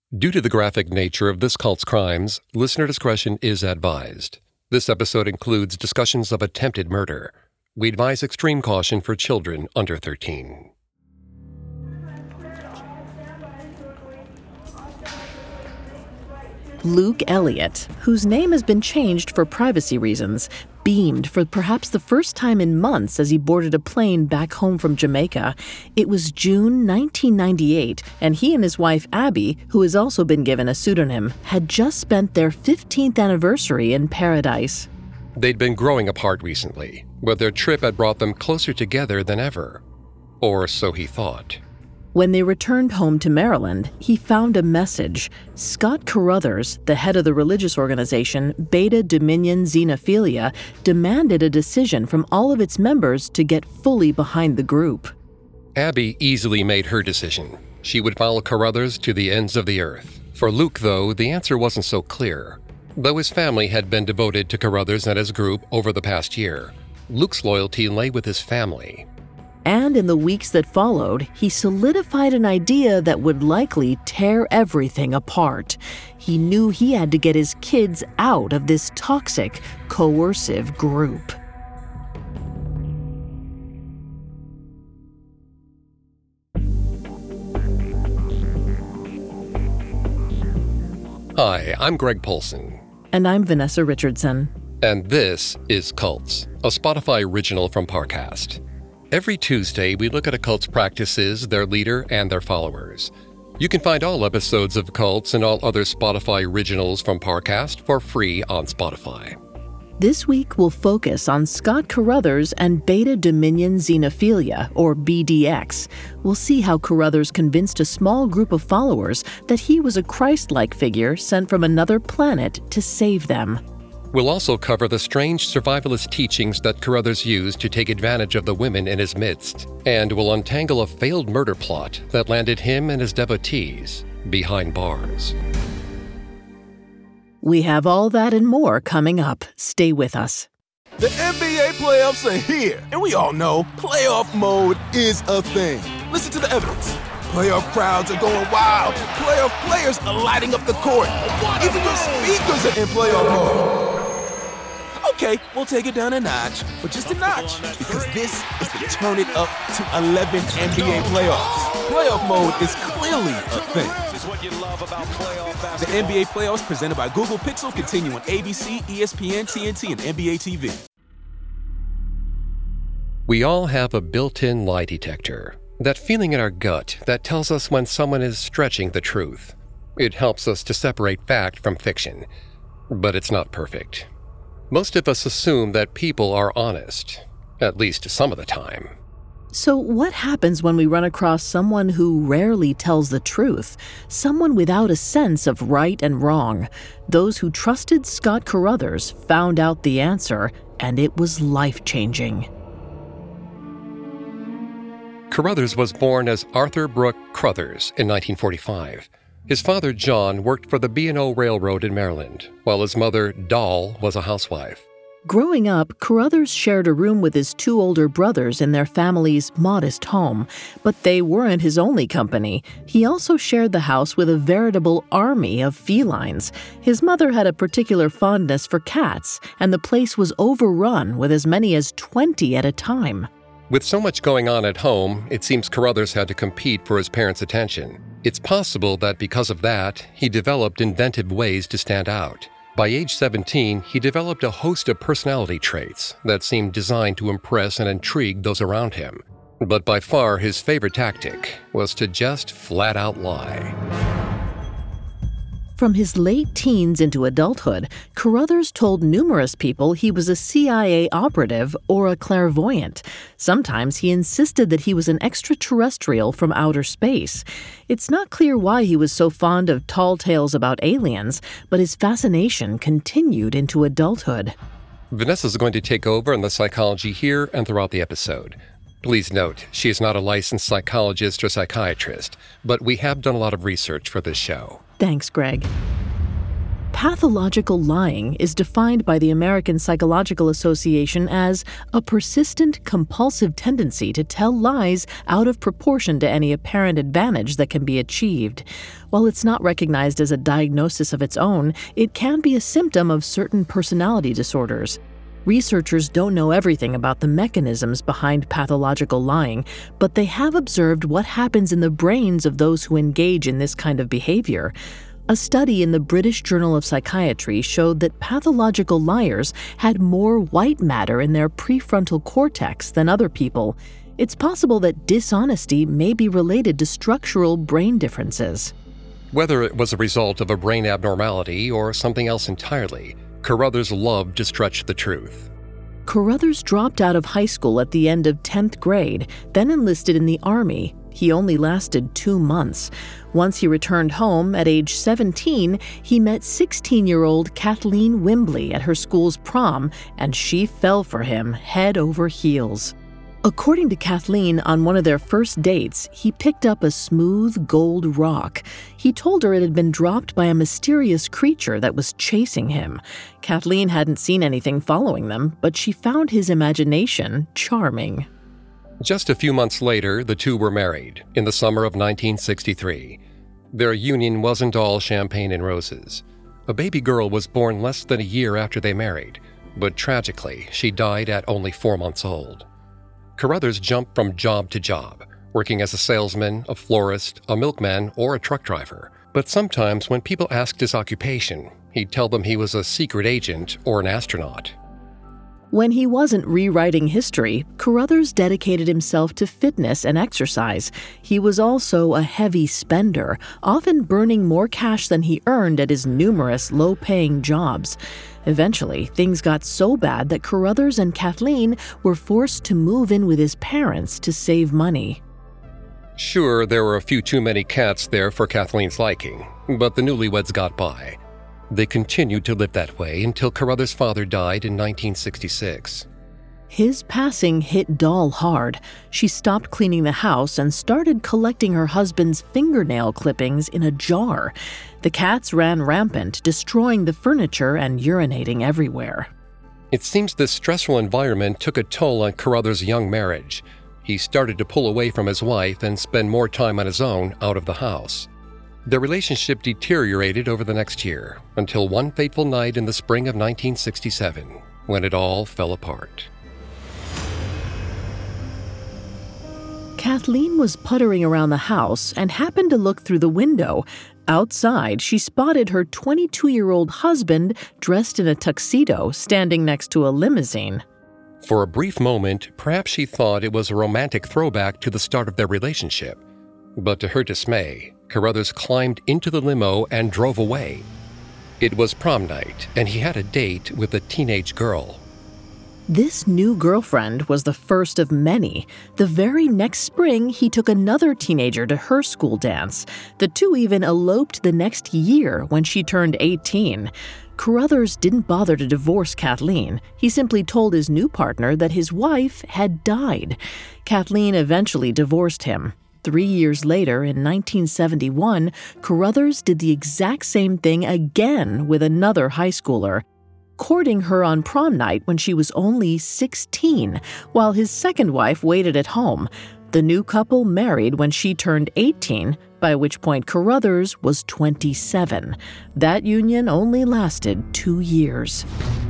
Due to the graphic nature of this cult's crimes, listener discretion is advised. This episode includes discussions of attempted murder. We advise extreme caution for children under 13. Luke Elliott, whose name has been changed for privacy reasons, beamed for perhaps the first time in months as he boarded a plane back home from Jamaica. It was June 1998, and he and his wife Abby, who has also been given a pseudonym, had just spent their 15th anniversary in paradise. They'd been growing apart recently, but their trip had brought them closer together than ever. Or so he thought. When they returned home to Maryland, he found a message. Scott Carruthers, the head of the religious organization Beta Dominion Xenophilia, demanded a decision from all of its members to get fully behind the group. Abby easily made her decision. She would follow Carruthers to the ends of the earth. For Luke, though, the answer wasn't so clear. Though his family had been devoted to Carruthers and his group over the past year, Luke's loyalty lay with his family. And in the weeks that followed, he solidified an idea that would likely tear everything apart. He knew he had to get his kids out of this toxic, coercive group. Hi, I'm Greg Polson. And I'm Vanessa Richardson. And this is Cults, a Spotify original from Parcast. Every Tuesday, we look at a cult's practices, their leader, and their followers. You can find all episodes of Cults and all other Spotify originals from Parcast for free on Spotify. This week, we'll focus on Scott Carruthers and Beta Dominion Xenophilia, or BDX. We'll see how Carruthers convinced a small group of followers that he was a Christ-like figure sent from another planet to save them. We'll also cover the strange survivalist teachings that Carruthers used to take advantage of the women in his midst, and we'll untangle a failed murder plot that landed him and his devotees behind bars. We have all that and more coming up. Stay with us. The NBA playoffs are here, and we all know playoff mode is a thing. Listen to the evidence. Playoff crowds are going wild. Playoff players are lighting up the court. Even your speakers are in playoff mode. Okay, we'll take it down a notch, but just a notch, because this is the Turn It Up to 11 NBA playoffs. Playoff mode is clearly a thing. The NBA playoffs presented by Google Pixel continue on ABC, ESPN, TNT, and NBA TV. We all have a built-in lie detector. That feeling in our gut that tells us when someone is stretching the truth. It helps us to separate fact from fiction. But it's not perfect. Most of us assume that people are honest, at least some of the time. So what happens when we run across someone who rarely tells the truth? Someone without a sense of right and wrong. Those who trusted Scott Carruthers found out the answer, and it was life-changing. Carruthers was born as Arthur Brooke Crothers in 1945. His father, John, worked for the B&O Railroad in Maryland, while his mother, Doll, was a housewife. Growing up, Carruthers shared a room with his two older brothers in their family's modest home, but they weren't his only company. He also shared the house with a veritable army of felines. His mother had a particular fondness for cats, and the place was overrun with as many as 20 at a time. With so much going on at home, it seems Carruthers had to compete for his parents' attention. It's possible that because of that, he developed inventive ways to stand out. By age 17, he developed a host of personality traits that seemed designed to impress and intrigue those around him. But by far, his favorite tactic was to just flat out lie. From his late teens into adulthood, Carruthers told numerous people he was a CIA operative or a clairvoyant. Sometimes he insisted that he was an extraterrestrial from outer space. It's not clear why he was so fond of tall tales about aliens, but his fascination continued into adulthood. Vanessa's going to take over on the psychology here and throughout the episode. Please note, she is not a licensed psychologist or psychiatrist, but we have done a lot of research for this show. Thanks, Greg. Pathological lying is defined by the American Psychological Association as a persistent, compulsive tendency to tell lies out of proportion to any apparent advantage that can be achieved. While it's not recognized as a diagnosis of its own, it can be a symptom of certain personality disorders. Researchers don't know everything about the mechanisms behind pathological lying, but they have observed what happens in the brains of those who engage in this kind of behavior. A study in the British Journal of Psychiatry showed that pathological liars had more white matter in their prefrontal cortex than other people. It's possible that dishonesty may be related to structural brain differences. Whether it was a result of a brain abnormality or something else entirely, Carruthers loved to stretch the truth. Carruthers dropped out of high school at the end of 10th grade, then enlisted in the Army. He only lasted 2 months. Once he returned home at age 17, he met 16-year-old Kathleen Wimbley at her school's prom, and she fell for him head over heels. According to Kathleen, on one of their first dates, he picked up a smooth gold rock. He told her it had been dropped by a mysterious creature that was chasing him. Kathleen hadn't seen anything following them, but she found his imagination charming. Just a few months later, the two were married, in the summer of 1963. Their union wasn't all champagne and roses. A baby girl was born less than a year after they married, but tragically, she died at only 4 months old. Carruthers jumped from job to job, working as a salesman, a florist, a milkman, or a truck driver. But sometimes when people asked his occupation, he'd tell them he was a secret agent or an astronaut. When he wasn't rewriting history, Carruthers dedicated himself to fitness and exercise. He was also a heavy spender, often burning more cash than he earned at his numerous low-paying jobs. Eventually, things got so bad that Carruthers and Kathleen were forced to move in with his parents to save money. Sure, there were a few too many cats there for Kathleen's liking, but the newlyweds got by. They continued to live that way until Carruthers' father died in 1966. His passing hit Doll hard. She stopped cleaning the house and started collecting her husband's fingernail clippings in a jar. The cats ran rampant, destroying the furniture and urinating everywhere. It seems this stressful environment took a toll on Carruthers' young marriage. He started to pull away from his wife and spend more time on his own out of the house. Their relationship deteriorated over the next year, until one fateful night in the spring of 1967, when it all fell apart. Kathleen was puttering around the house and happened to look through the window. Outside, she spotted her 22-year-old husband dressed in a tuxedo standing next to a limousine. For a brief moment, perhaps she thought it was a romantic throwback to the start of their relationship. But to her dismay, Carruthers climbed into the limo and drove away. It was prom night, and he had a date with a teenage girl. This new girlfriend was the first of many. The very next spring, he took another teenager to her school dance. The two even eloped the next year when she turned 18. Carruthers didn't bother to divorce Kathleen. He simply told his new partner that his wife had died. Kathleen eventually divorced him. 3 years later, in 1971, Carruthers did the exact same thing again with another high schooler, courting her on prom night when she was only 16, while his second wife waited at home. The new couple married when she turned 18, by which point Carruthers was 27. That union only lasted 2 years.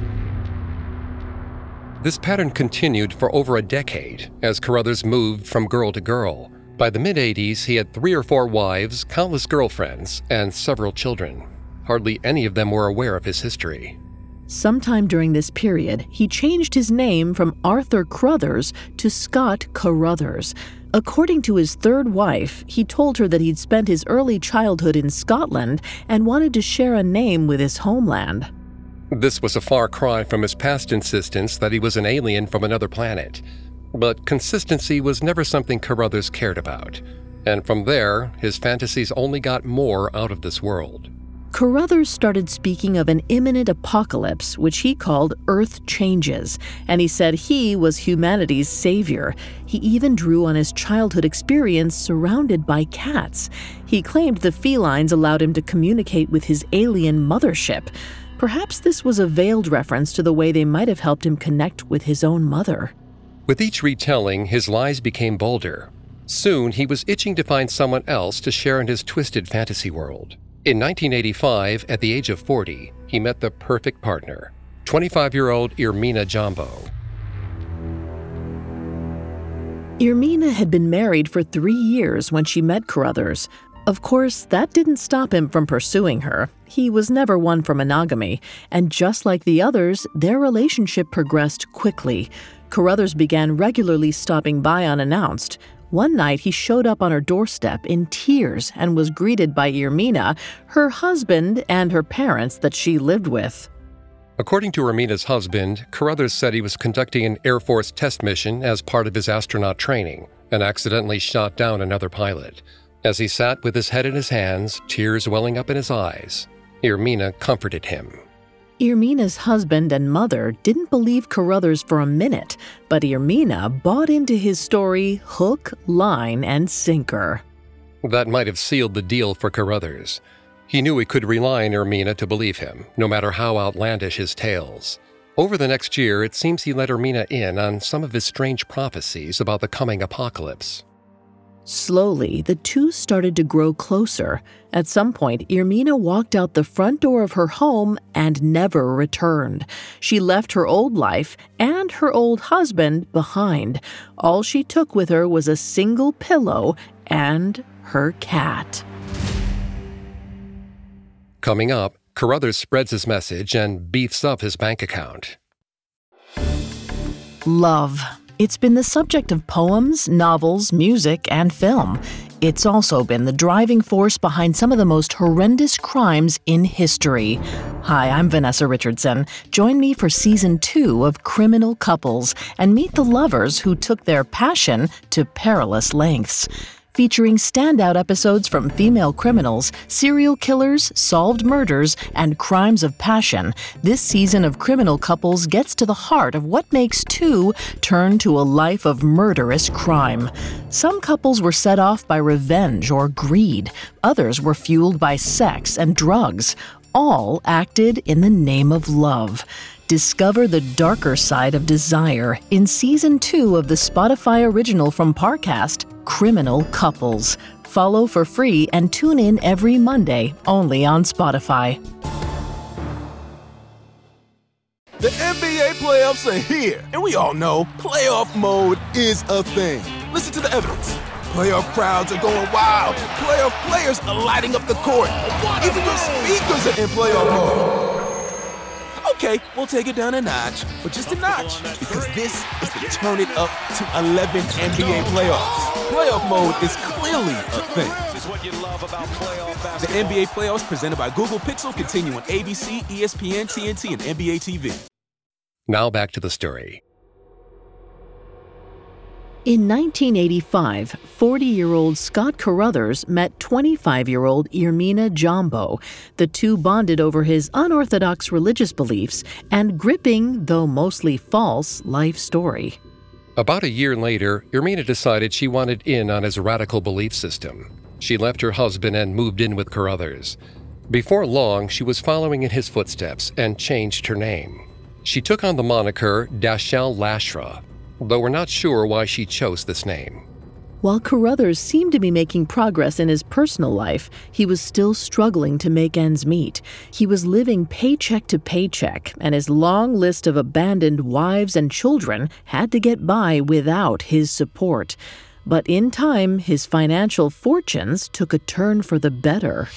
This pattern continued for over a decade as Carruthers moved from girl to girl. By the mid-'80s, he had 3 or 4 wives, countless girlfriends, and several children. Hardly any of them were aware of his history. Sometime during this period, he changed his name from Arthur Carruthers to Scott Carruthers. According to his third wife, he told her that he'd spent his early childhood in Scotland and wanted to share a name with his homeland. This was a far cry from his past insistence that he was an alien from another planet. But consistency was never something Carruthers cared about. And from there, his fantasies only got more out of this world. Carruthers started speaking of an imminent apocalypse, which he called Earth Changes, and he said he was humanity's savior. He even drew on his childhood experience surrounded by cats. He claimed the felines allowed him to communicate with his alien mothership. Perhaps this was a veiled reference to the way they might have helped him connect with his own mother. With each retelling, his lies became bolder. Soon, he was itching to find someone else to share in his twisted fantasy world. In 1985, at the age of 40, he met the perfect partner, 25-year-old Irmina Jambo. Irmina had been married for 3 years when she met Carruthers. Of course, that didn't stop him from pursuing her. He was never one for monogamy, and just like the others, their relationship progressed quickly. Carruthers began regularly stopping by unannounced. One night, he showed up on her doorstep in tears and was greeted by Irmina, her husband, and her parents that she lived with. According to Irmina's husband, Carruthers said he was conducting an Air Force test mission as part of his astronaut training and accidentally shot down another pilot. As he sat with his head in his hands, tears welling up in his eyes, Irmina comforted him. Irmina's husband and mother didn't believe Carruthers for a minute, but Irmina bought into his story hook, line, and sinker. That might have sealed the deal for Carruthers. He knew he could rely on Irmina to believe him, no matter how outlandish his tales. Over the next year, it seems he let Irmina in on some of his strange prophecies about the coming apocalypse. Slowly, the two started to grow closer. At some point, Irmina walked out the front door of her home and never returned. She left her old life and her old husband behind. All she took with her was a single pillow and her cat. Coming up, Carruthers spreads his message and beefs up his bank account. Love. It's been the subject of poems, novels, music, and film. It's also been the driving force behind some of the most horrendous crimes in history. Hi, I'm Vanessa Richardson. Join me for Season 2 of Criminal Couples and meet the lovers who took their passion to perilous lengths. Featuring standout episodes from female criminals, serial killers, solved murders, and crimes of passion, this season of Criminal Couples gets to the heart of what makes two turn to a life of murderous crime. Some couples were set off by revenge or greed. Others were fueled by sex and drugs. All acted in the name of love. Discover the darker side of desire in Season 2 of the Spotify original from Parcast, Criminal Couples. Follow for free and tune in every Monday, only on Spotify. The NBA playoffs are here, and we all know playoff mode is a thing. Listen to the evidence. Playoff crowds are going wild. Playoff players are lighting up the court. Even your speakers are in playoff mode. Okay, we'll take it down a notch, but just a notch, because this is the Turn It Up to 11 NBA playoffs. Playoff mode is clearly a thing. The NBA playoffs presented by Google Pixel continue on ABC, ESPN, TNT, and NBA TV. Now back to the story. In 1985, 40-year-old Scott Carruthers met 25-year-old Irmina Jambo. The two bonded over his unorthodox religious beliefs and gripping, though mostly false, life story. About a year later, Irmina decided she wanted in on his radical belief system. She left her husband and moved in with Carruthers. Before long, she was following in his footsteps and changed her name. She took on the moniker Dashiell Lashra, though we're not sure why she chose this name. While Carruthers seemed to be making progress in his personal life, he was still struggling to make ends meet. He was living paycheck to paycheck, and his long list of abandoned wives and children had to get by without his support. But in time, his financial fortunes took a turn for the better.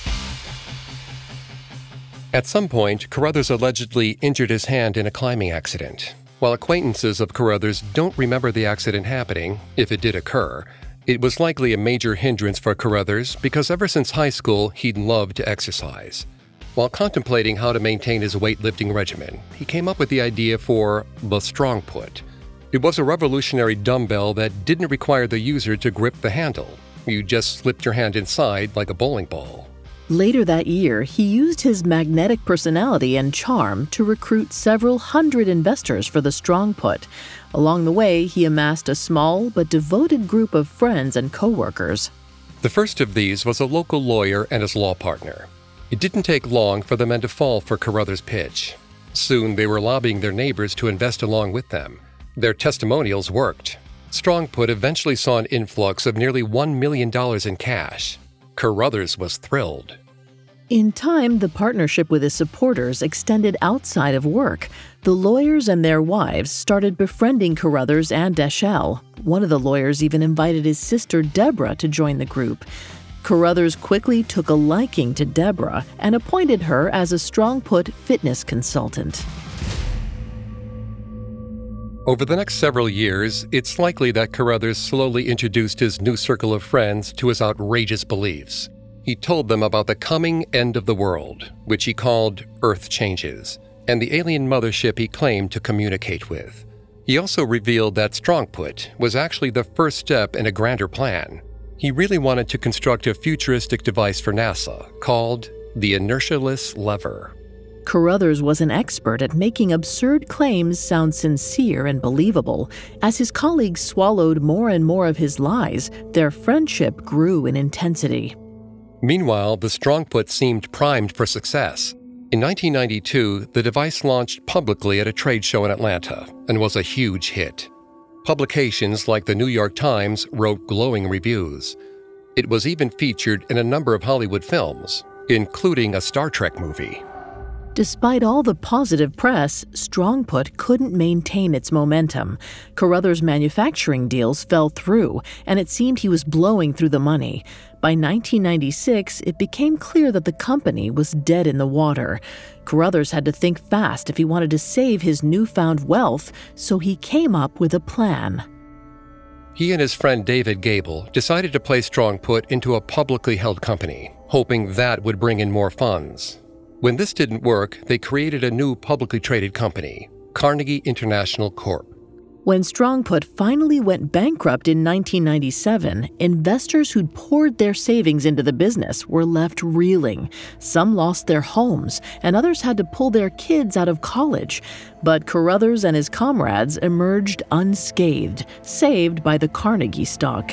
At some point, Carruthers allegedly injured his hand in a climbing accident. While acquaintances of Carruthers don't remember the accident happening, if it did occur, it was likely a major hindrance for Carruthers because ever since high school, he'd loved to exercise. While contemplating how to maintain his weightlifting regimen, he came up with the idea for the Strong Put. It was a revolutionary dumbbell that didn't require the user to grip the handle. You just slipped your hand inside like a bowling ball. Later that year, he used his magnetic personality and charm to recruit several hundred investors for the Strong Put. Along the way, he amassed a small but devoted group of friends and coworkers. The first of these was a local lawyer and his law partner. It didn't take long for the men to fall for Carruthers' pitch. Soon they were lobbying their neighbors to invest along with them. Their testimonials worked. Strong Put eventually saw an influx of nearly $1 million in cash. Carruthers was thrilled. In time, the partnership with his supporters extended outside of work. The lawyers and their wives started befriending Carruthers and Daschle. One of the lawyers even invited his sister Deborah to join the group. Carruthers quickly took a liking to Deborah and appointed her as a Strong Put fitness consultant. Over the next several years, it's likely that Carruthers slowly introduced his new circle of friends to his outrageous beliefs. He told them about the coming end of the world, which he called Earth Changes, and the alien mothership he claimed to communicate with. He also revealed that Strong Put was actually the first step in a grander plan. He really wanted to construct a futuristic device for NASA called the Inertialess Lever. Carruthers was an expert at making absurd claims sound sincere and believable. As his colleagues swallowed more and more of his lies, their friendship grew in intensity. Meanwhile, the Strong Put seemed primed for success. In 1992, the device launched publicly at a trade show in Atlanta and was a huge hit. Publications like the New York Times wrote glowing reviews. It was even featured in a number of Hollywood films, including a Star Trek movie. Despite all the positive press, Strong Put couldn't maintain its momentum. Carruthers' manufacturing deals fell through, and it seemed he was blowing through the money. By 1996, it became clear that the company was dead in the water. Carruthers had to think fast if he wanted to save his newfound wealth, so he came up with a plan. He and his friend David Gable decided to place Strong Put into a publicly held company, hoping that would bring in more funds. When this didn't work, they created a new publicly traded company, Carnegie International Corp. When Strong Put finally went bankrupt in 1997, investors who'd poured their savings into the business were left reeling. Some lost their homes, and others had to pull their kids out of college. But Carruthers and his comrades emerged unscathed, saved by the Carnegie stock.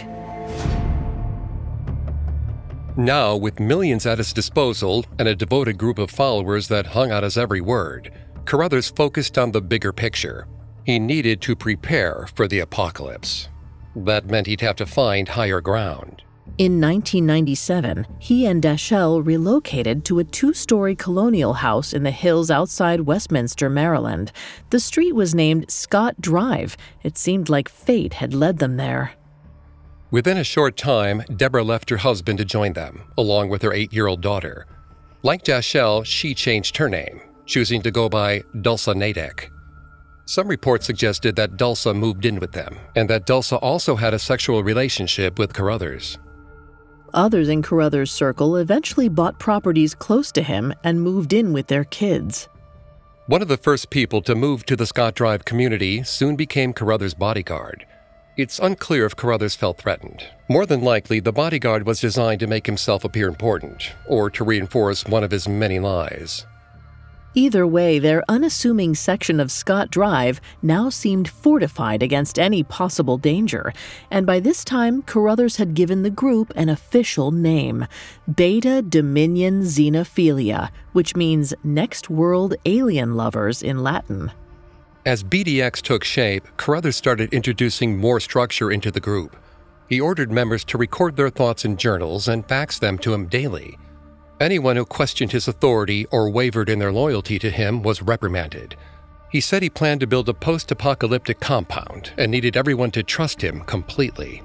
Now, with millions at his disposal and a devoted group of followers that hung on his every word, Carruthers focused on the bigger picture. He needed to prepare for the apocalypse. That meant he'd have to find higher ground. In 1997, he and Daschle relocated to a 2-story colonial house in the hills outside Westminster, Maryland. The street was named Scott Drive. It seemed like fate had led them there. Within a short time, Deborah left her husband to join them, along with her 8-year-old daughter. Like Daschle, she changed her name, choosing to go by Dulce Nadek. Some reports suggested that Dulce moved in with them, and that Dulce also had a sexual relationship with Carruthers. Others in Carruthers' circle eventually bought properties close to him and moved in with their kids. One of the first people to move to the Scott Drive community soon became Carruthers' bodyguard. It's unclear if Carruthers felt threatened. More than likely, the bodyguard was designed to make himself appear important, or to reinforce one of his many lies. Either way, their unassuming section of Scott Drive now seemed fortified against any possible danger, and by this time, Carruthers had given the group an official name, Beta Dominion Xenophilia, which means Next World Alien Lovers in Latin. As BDX took shape, Carruthers started introducing more structure into the group. He ordered members to record their thoughts in journals and fax them to him daily. Anyone who questioned his authority or wavered in their loyalty to him was reprimanded. He said he planned to build a post-apocalyptic compound and needed everyone to trust him completely.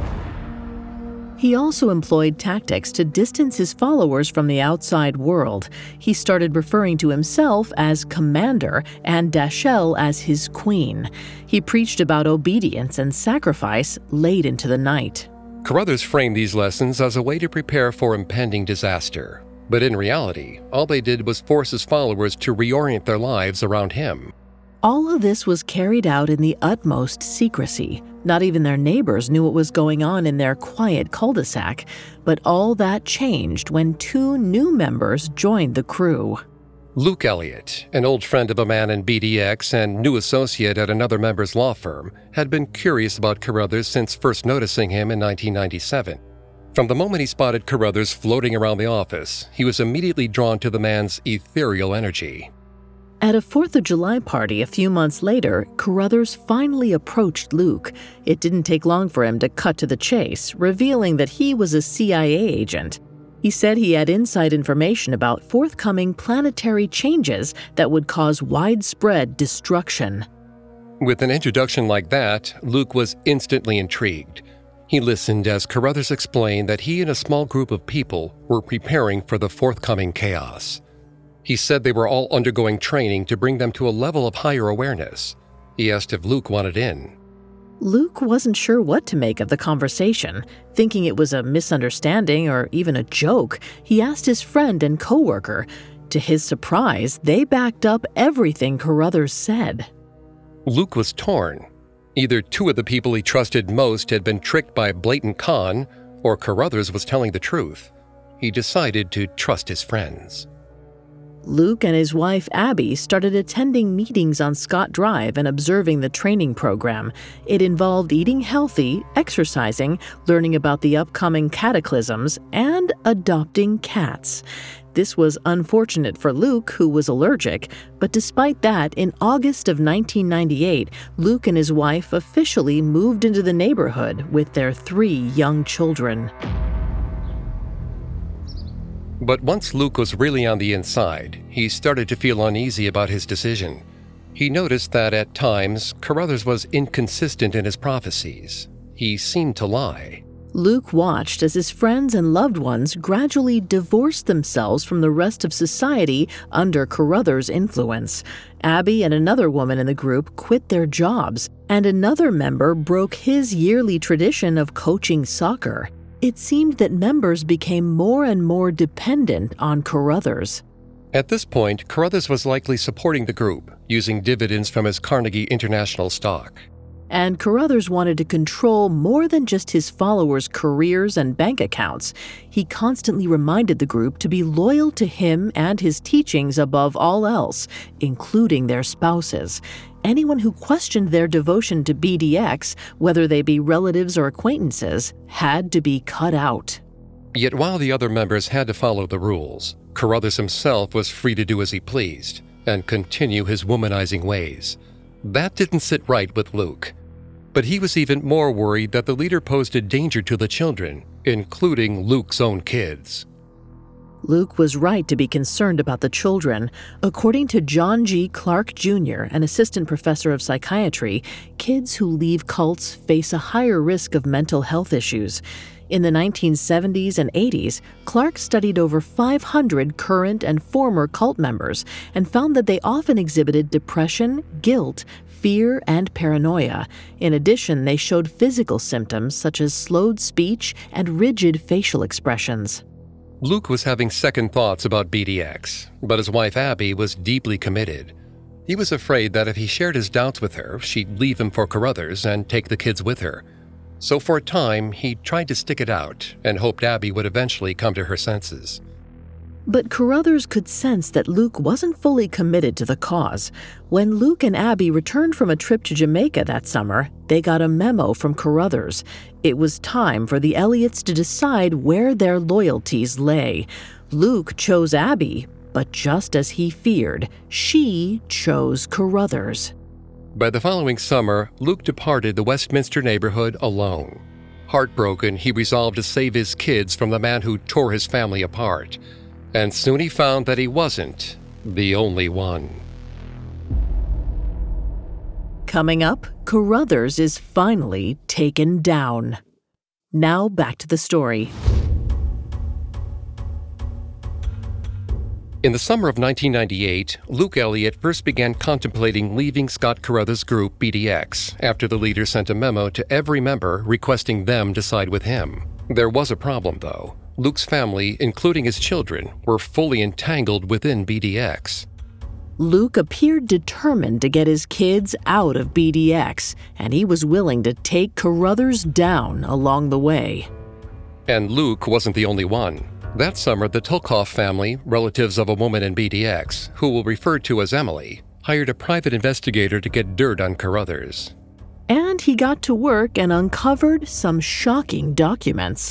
He also employed tactics to distance his followers from the outside world. He started referring to himself as Commander and Daschle as his Queen. He preached about obedience and sacrifice late into the night. Carruthers framed these lessons as a way to prepare for impending disaster. But in reality, all they did was force his followers to reorient their lives around him. All of this was carried out in the utmost secrecy. Not even their neighbors knew what was going on in their quiet cul-de-sac, but all that changed when 2 new members joined the crew. Luke Elliott, an old friend of a man in BDX and new associate at another member's law firm, had been curious about Carruthers since first noticing him in 1997. From the moment he spotted Carruthers floating around the office, he was immediately drawn to the man's ethereal energy. At a 4th of July party a few months later, Carruthers finally approached Luke. It didn't take long for him to cut to the chase, revealing that he was a CIA agent. He said he had inside information about forthcoming planetary changes that would cause widespread destruction. With an introduction like that, Luke was instantly intrigued. He listened as Carruthers explained that he and a small group of people were preparing for the forthcoming chaos. He said they were all undergoing training to bring them to a level of higher awareness. He asked if Luke wanted in. Luke wasn't sure what to make of the conversation. Thinking it was a misunderstanding or even a joke, he asked his friend and coworker. To his surprise, they backed up everything Carruthers said. Luke was torn. Either 2 of the people he trusted most had been tricked by a blatant con, or Carruthers was telling the truth. He decided to trust his friends. Luke and his wife Abby started attending meetings on Scott Drive and observing the training program. It involved eating healthy, exercising, learning about the upcoming cataclysms, and adopting cats. This was unfortunate for Luke, who was allergic, but despite that, in August of 1998, Luke and his wife officially moved into the neighborhood with their 3 young children. But once Luke was really on the inside, he started to feel uneasy about his decision. He noticed that at times, Carruthers was inconsistent in his prophecies. He seemed to lie. Luke watched as his friends and loved ones gradually divorced themselves from the rest of society under Carruthers' influence. Abby and another woman in the group quit their jobs, and another member broke his yearly tradition of coaching soccer. It seemed that members became more and more dependent on Carruthers. At this point, Carruthers was likely supporting the group, using dividends from his Carnegie International stock. And Carruthers wanted to control more than just his followers' careers and bank accounts. He constantly reminded the group to be loyal to him and his teachings above all else, including their spouses. Anyone who questioned their devotion to BDX, whether they be relatives or acquaintances, had to be cut out. Yet while the other members had to follow the rules, Carruthers himself was free to do as he pleased and continue his womanizing ways. That didn't sit right with Luke. But he was even more worried that the leader posed a danger to the children, including Luke's own kids. Luke was right to be concerned about the children. According to John G. Clark Jr., an assistant professor of psychiatry, kids who leave cults face a higher risk of mental health issues. In the 1970s and 80s, Clark studied over 500 current and former cult members and found that they often exhibited depression, guilt, fear, and paranoia. In addition, they showed physical symptoms such as slowed speech and rigid facial expressions. Luke was having second thoughts about BDX, but his wife Abby was deeply committed. He was afraid that if he shared his doubts with her, she'd leave him for Carruthers and take the kids with her. So for a time, he tried to stick it out and hoped Abby would eventually come to her senses. But Carruthers could sense that Luke wasn't fully committed to the cause. When Luke and Abby returned from a trip to Jamaica that summer, they got a memo from Carruthers. It was time for the Elliots to decide where their loyalties lay. Luke chose Abby, but just as he feared, she chose Carruthers. By the following summer, Luke departed the Westminster neighborhood alone. Heartbroken, he resolved to save his kids from the man who tore his family apart. And soon he found that he wasn't the only one. Coming up, Carruthers is finally taken down. Now back to the story. In the summer of 1998, Luke Elliott first began contemplating leaving Scott Carruthers' group BDX after the leader sent a memo to every member requesting them to side with him. There was a problem, though. Luke's family, including his children, were fully entangled within BDX. Luke appeared determined to get his kids out of BDX, and he was willing to take Carruthers down along the way. And Luke wasn't the only one. That summer, the Tulkoff family, relatives of a woman in BDX, who we'll refer to as Emily, hired a private investigator to get dirt on Carruthers. And he got to work and uncovered some shocking documents.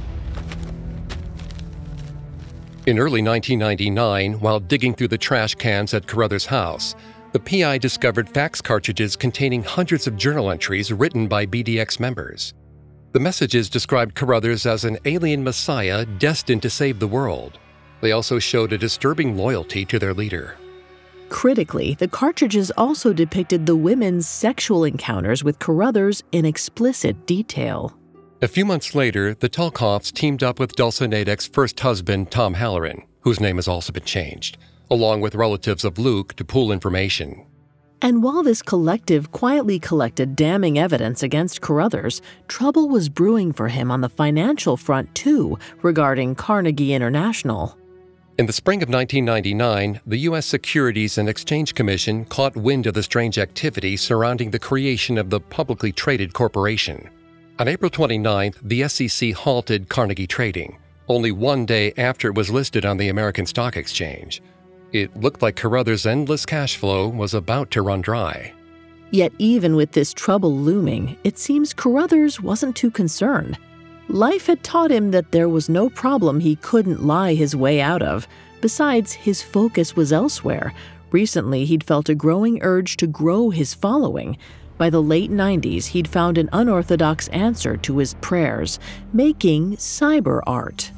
In early 1999, while digging through the trash cans at Carruthers' house, the PI discovered fax cartridges containing hundreds of journal entries written by BDX members. The messages described Carruthers as an alien messiah destined to save the world. They also showed a disturbing loyalty to their leader. Critically, the cartridges also depicted the women's sexual encounters with Carruthers in explicit detail. A few months later, the Tulkoffs teamed up with Dulce Nadek's first husband, Tom Halloran, whose name has also been changed, along with relatives of Luke to pool information. And while this collective quietly collected damning evidence against Carruthers, trouble was brewing for him on the financial front too, regarding Carnegie International. In the spring of 1999, the U.S. Securities and Exchange Commission caught wind of the strange activity surrounding the creation of the publicly traded corporation. On April 29th, the SEC halted Carnegie trading, only one day after it was listed on the American Stock Exchange. It looked like Carruthers' endless cash flow was about to run dry. Yet even with this trouble looming, it seems Carruthers wasn't too concerned. Life had taught him that there was no problem he couldn't lie his way out of. Besides, his focus was elsewhere. Recently, he'd felt a growing urge to grow his following. By the late 90s, he'd found an unorthodox answer to his prayers, making cyber art.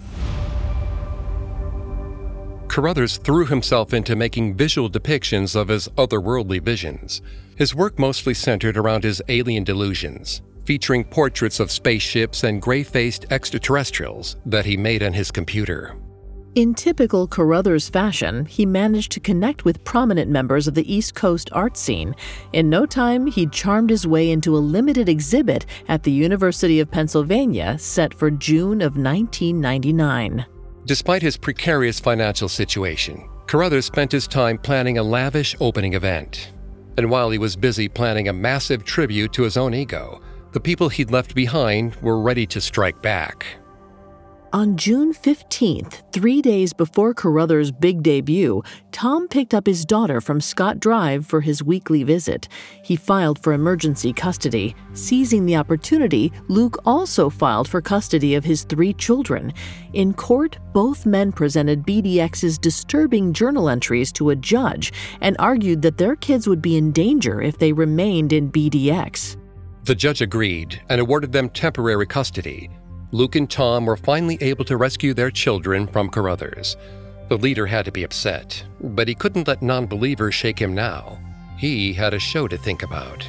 Carruthers threw himself into making visual depictions of his otherworldly visions. His work mostly centered around his alien delusions, featuring portraits of spaceships and gray-faced extraterrestrials that he made on his computer. In typical Carruthers fashion, he managed to connect with prominent members of the East Coast art scene. In no time, he'd charmed his way into a limited exhibit at the University of Pennsylvania set for June of 1999. Despite his precarious financial situation, Carruthers spent his time planning a lavish opening event. And while he was busy planning a massive tribute to his own ego, the people he'd left behind were ready to strike back. On June 15th, 3 days before Carruthers' big debut, Tom picked up his daughter from Scott Drive for his weekly visit. He filed for emergency custody. Seizing the opportunity, Luke also filed for custody of his 3 children. In court, both men presented BDX's disturbing journal entries to a judge and argued that their kids would be in danger if they remained in BDX. The judge agreed and awarded them temporary custody. Luke and Tom were finally able to rescue their children from Carruthers. The leader had to be upset, but he couldn't let non-believers shake him now. He had a show to think about.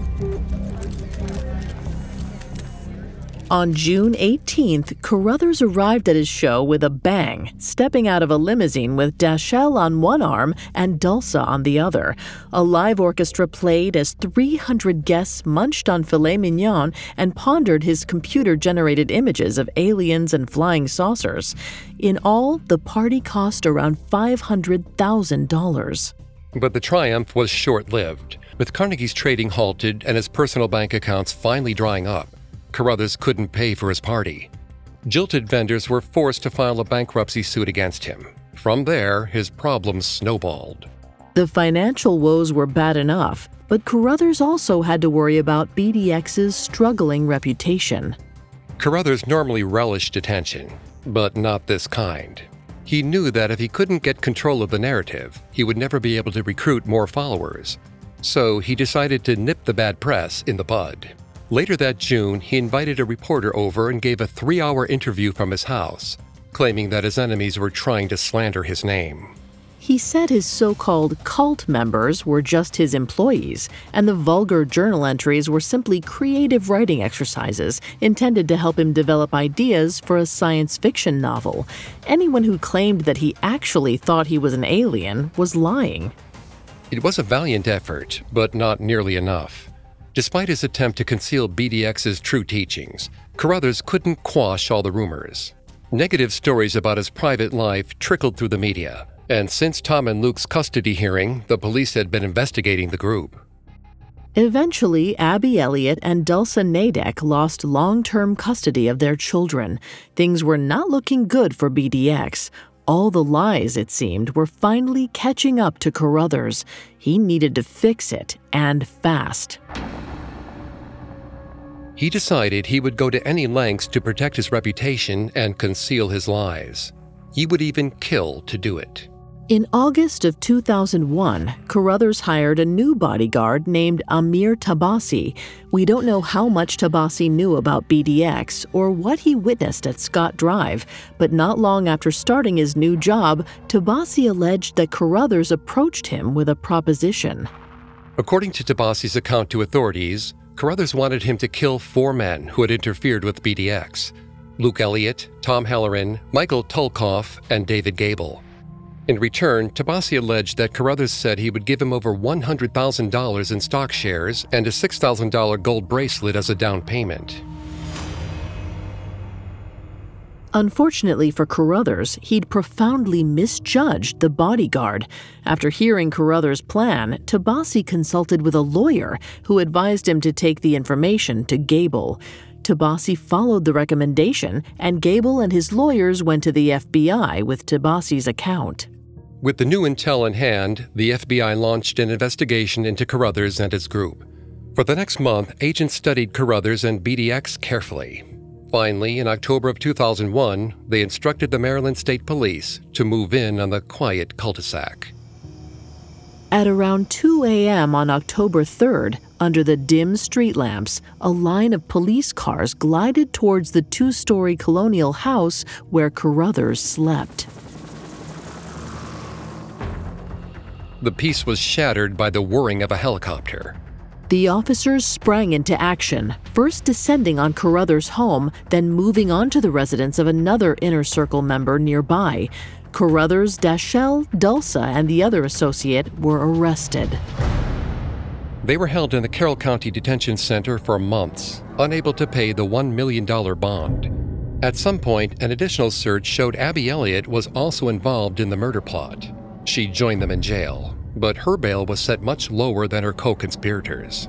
On June 18th, Carruthers arrived at his show with a bang, stepping out of a limousine with Dashell on one arm and Dulce on the other. A live orchestra played as 300 guests munched on filet mignon and pondered his computer-generated images of aliens and flying saucers. In all, the party cost around $500,000. But the triumph was short-lived. With Carnegie's trading halted and his personal bank accounts finally drying up, Carruthers couldn't pay for his party. Jilted vendors were forced to file a bankruptcy suit against him. From there, his problems snowballed. The financial woes were bad enough, but Carruthers also had to worry about BDX's struggling reputation. Carruthers normally relished attention, but not this kind. He knew that if he couldn't get control of the narrative, he would never be able to recruit more followers. So he decided to nip the bad press in the bud. Later that June, he invited a reporter over and gave a 3-hour interview from his house, claiming that his enemies were trying to slander his name. He said his so-called cult members were just his employees, and the vulgar journal entries were simply creative writing exercises intended to help him develop ideas for a science fiction novel. Anyone who claimed that he actually thought he was an alien was lying. It was a valiant effort, but not nearly enough. Despite his attempt to conceal BDX's true teachings, Carruthers couldn't quash all the rumors. Negative stories about his private life trickled through the media, And since Tom and Luke's custody hearing, the police had been investigating the group. Eventually, Abby Elliott and Dulce Nadek lost long-term custody of their children. Things were not looking good for BDX. All the lies, it seemed, were finally catching up to Carruthers. He needed to fix it, and fast. He decided he would go to any lengths to protect his reputation and conceal his lies. He would even kill to do it. In August of 2001, Carruthers hired a new bodyguard named Amir Tabasi. We don't know how much Tabasi knew about BDX or what he witnessed at Scott Drive, but not long after starting his new job, Tabasi alleged that Carruthers approached him with a proposition. According to Tabasi's account to authorities, Carruthers wanted him to kill 4 men who had interfered with BDX: Luke Elliott, Tom Halloran, Michael Tulkoff, and David Gable. In return, Tabasi alleged that Carruthers said he would give him over $100,000 in stock shares and a $6,000 gold bracelet as a down payment. Unfortunately for Carruthers, he'd profoundly misjudged the bodyguard. After hearing Carruthers' plan, Tabasi consulted with a lawyer who advised him to take the information to Gable. Tabasi followed the recommendation, and Gable and his lawyers went to the FBI with Tabasi's account. With the new intel in hand, the FBI launched an investigation into Carruthers and his group. For the next month, agents studied Carruthers and BDX carefully. Finally, in October of 2001, they instructed the Maryland State Police to move in on the quiet cul-de-sac. At around 2 a.m. on October 3rd, under the dim street lamps, a line of police cars glided towards the 2-story colonial house where Carruthers slept. The peace was shattered by the whirring of a helicopter. The officers sprang into action, first descending on Carruthers' home, then moving onto the residence of another Inner Circle member nearby. Carruthers, Dashell, Dulce, and the other associate were arrested. They were held in the Carroll County Detention Center for months, unable to pay the $1 million bond. At some point, an additional search showed Abby Elliott was also involved in the murder plot. She joined them in jail, but her bail was set much lower than her co-conspirators.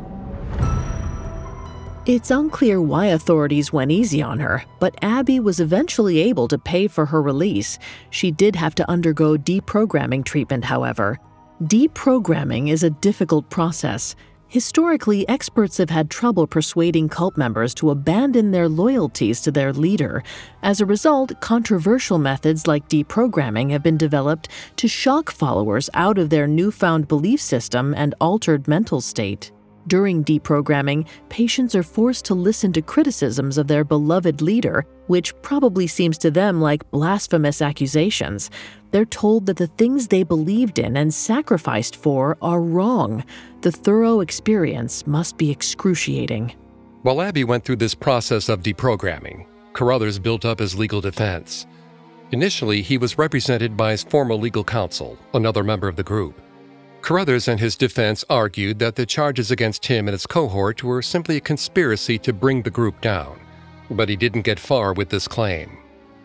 It's unclear why authorities went easy on her, but Abby was eventually able to pay for her release. She did have to undergo deprogramming treatment, however. Deprogramming is a difficult process. Historically, experts have had trouble persuading cult members to abandon their loyalties to their leader. As a result, controversial methods like deprogramming have been developed to shock followers out of their newfound belief system and altered mental state. During deprogramming, patients are forced to listen to criticisms of their beloved leader, which probably seems to them like blasphemous accusations. They're told that the things they believed in and sacrificed for are wrong. The thorough experience must be excruciating. While Abby went through this process of deprogramming, Carruthers built up his legal defense. Initially, he was represented by his former legal counsel, another member of the group. Carruthers and his defense argued that the charges against him and his cohort were simply a conspiracy to bring the group down, but he didn't get far with this claim.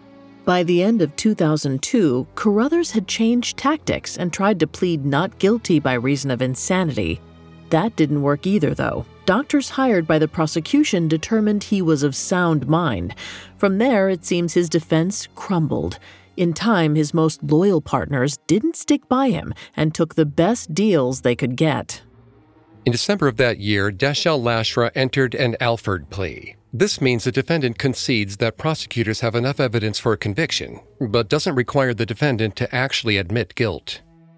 By the end of 2002, Carruthers had changed tactics and tried to plead not guilty by reason of insanity. That didn't work either, though. Doctors hired by the prosecution determined he was of sound mind. From there, it seems his defense crumbled. In time, his most loyal partners didn't stick by him and took the best deals they could get. In December of that year, Dashell Lashra entered an Alford plea. This means the defendant concedes that prosecutors have enough evidence for a conviction, but doesn't require the defendant to actually admit guilt.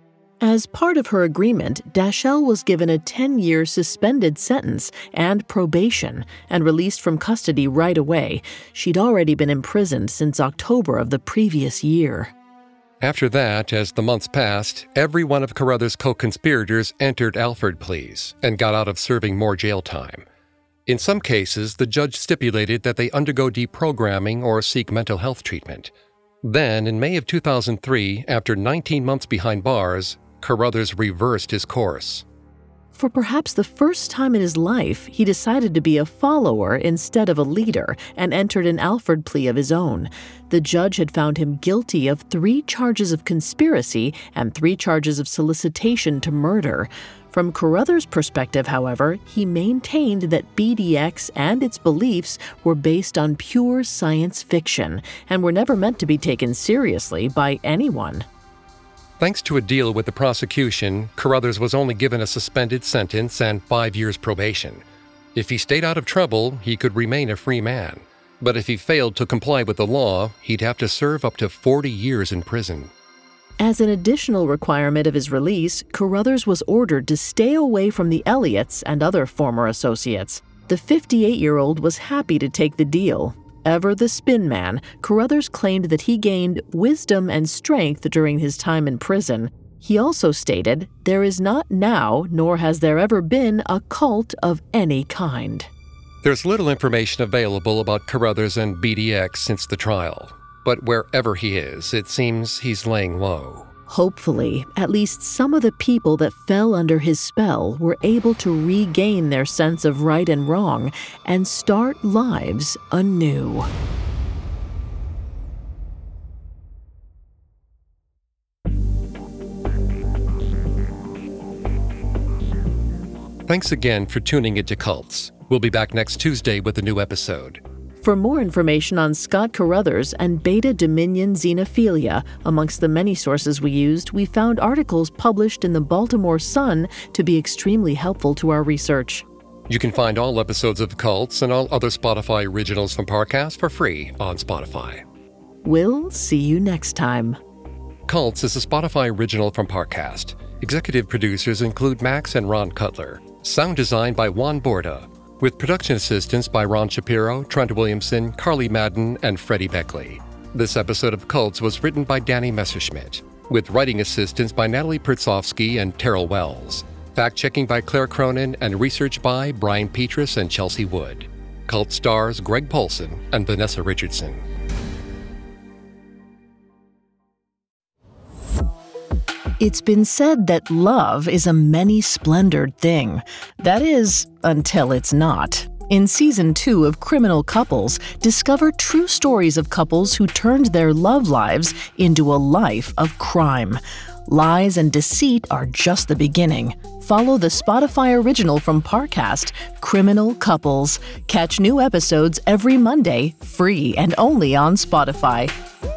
As part of her agreement, Dashell was given a 10-year suspended sentence and probation and released from custody right away. She'd already been imprisoned since October of the previous year. After that, as the months passed, every one of Carruthers' co-conspirators entered Alford pleas and got out of serving more jail time. In some cases, the judge stipulated that they undergo deprogramming or seek mental health treatment. Then, in May of 2003, after 19 months behind bars, Carruthers reversed his course. For perhaps the first time in his life, he decided to be a follower instead of a leader and entered an Alford plea of his own. The judge had found him guilty of 3 charges of conspiracy and 3 charges of solicitation to murder. From Carruthers' perspective, however, he maintained that BDX and its beliefs were based on pure science fiction and were never meant to be taken seriously by anyone. Thanks to a deal with the prosecution, Carruthers was only given a suspended sentence and 5 years probation. If he stayed out of trouble, he could remain a free man. But if he failed to comply with the law, he'd have to serve up to 40 years in prison. As an additional requirement of his release, Carruthers was ordered to stay away from the Elliots and other former associates. The 58-year-old was happy to take the deal. Ever the spin man, Carruthers claimed that he gained wisdom and strength during his time in prison. He also stated, "There is not now, nor has there ever been, a cult of any kind." There's little information available about Carruthers and BDX since the trial. But wherever he is, it seems he's laying low. Hopefully, at least some of the people that fell under his spell were able to regain their sense of right and wrong and start lives anew. Thanks again for tuning into Cults. We'll be back next Tuesday with a new episode. For more information on Scott Carruthers and Beta Dominion xenophilia, amongst the many sources we used, we found articles published in the Baltimore Sun to be extremely helpful to our research. You can find all episodes of Cults and all other Spotify originals from Parcast for free on Spotify. We'll see you next time. Cults is a Spotify original from Parcast. Executive producers include Max and Ron Cutler. Sound design by Juan Borda. With production assistance by Ron Shapiro, Trent Williamson, Carly Madden, and Freddie Beckley. This episode of Cults was written by Danny Messerschmidt, with writing assistance by Natalie Pertsovsky and Terrell Wells. Fact-checking by Claire Cronin and research by Brian Petrus and Chelsea Wood. Cult stars Greg Polson and Vanessa Richardson. It's been said that love is a many-splendored thing. That is, until it's not. In Season 2 of Criminal Couples, discover true stories of couples who turned their love lives into a life of crime. Lies and deceit are just the beginning. Follow the Spotify original from Parcast, Criminal Couples. Catch new episodes every Monday, free and only on Spotify.